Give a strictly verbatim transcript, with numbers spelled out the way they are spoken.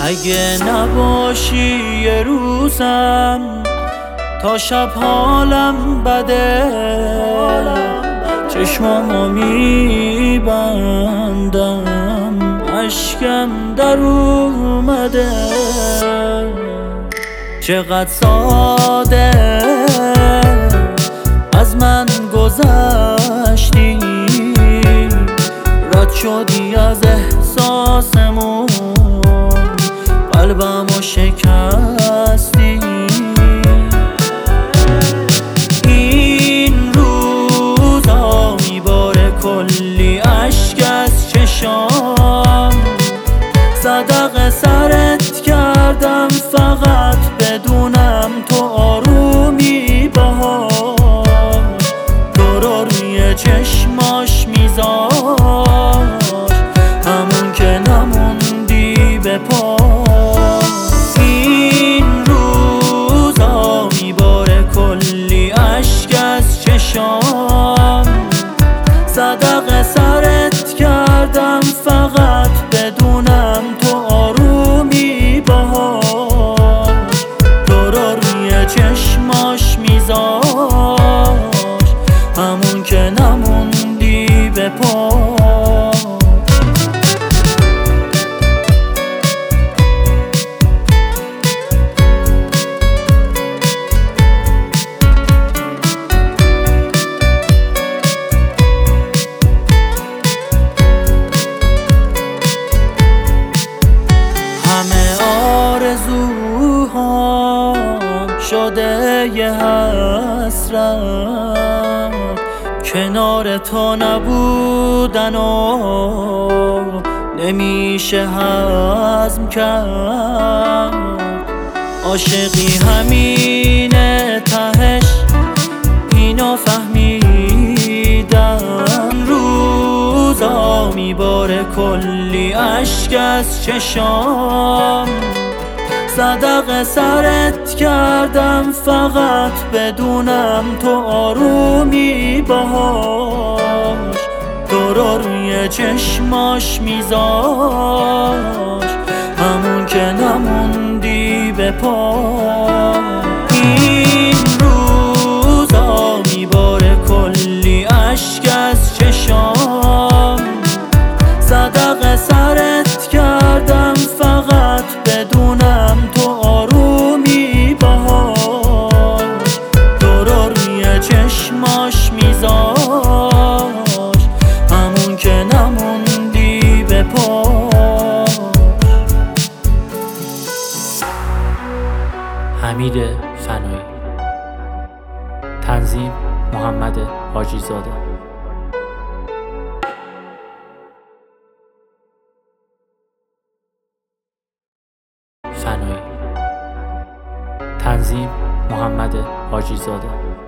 اگه نباشی یه روزم تا شب حالم بده، چشمامو میبندم اشکم در اومده. چقدر ساده از من گذشتی، رد شدی از احساسمون، قلبمو شکستی. این روزا میباره کلی اشک از چشام، صدقه سرت کردم فقط بدونم تو آرومی باهاش. تو رو روی چشماش میذاش همون که نموندی به پا. این روزا میباره کلی اشک از چشام، صدقه سرت کردم فقط بدونم تو آرومی باهاش. تو رو روی چشماش میذاش همون که نموندی به پا. آرزوهام شده یه حسرت، کنار تو نبودن و نمیشه هضم کرد. عاشقی همینه تهش، اینو فهمیدم. روزا میباره کلی اشک از چشام، صدقه سرت کردم فقط بدونم تو آرومی باهاش. تو رو روی چشماش میذاش همون که نموندی به پا. این روزا میباره کلی اشک از چشام، صدقه سرت کردم فقط بدونم تو آرومی باهاش. تو رو روی چشماش میذاش همون که نموندی به پا. حمید فنایی، تنظیم محمد حاجی زاده. فنایی، تنظیم محمد حاجی زاده.